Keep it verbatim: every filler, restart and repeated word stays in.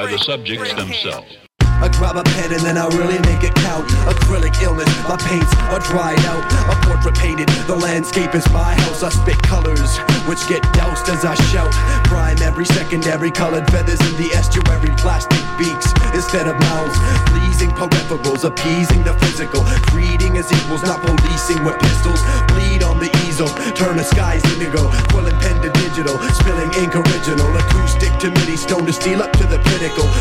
by the subjects themselves. I grab a pen and then I really make it count. Acrylic illness, my paints are dried out. A portrait painted, the landscape is my house. I spit colors, which get doused as I shout. Prime every secondary, colored feathers in the estuary. Plastic beaks instead of mouths. Pleasing peripherals, appeasing the physical. Treating as equals, not policing with pistols. Bleed on the easel, turn the skies indigo. Quill and pen to digital, spilling ink original. Acoustic to MIDI, stone to steel up to the pinnacle.